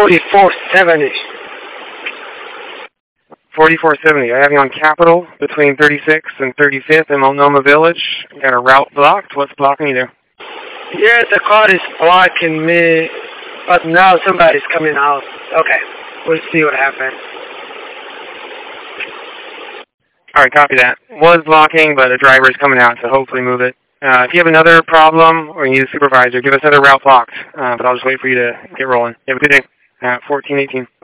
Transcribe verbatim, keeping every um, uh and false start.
forty-four seventy. forty-four seventy. I have you on Capitol between thirty-sixth and thirty-fifth in Multnomah Village. Got a route blocked. What's blocking you there? Yeah, the car is blocking me, but now somebody's coming out. Okay, we'll see what happens. All right, copy that. Was blocking, but the driver is coming out, so hopefully move it. Uh, if you have another problem or you need a supervisor, give us another route blocked. Uh, but I'll just wait for you to get rolling. You have a good day. Uh, fourteen eighteen.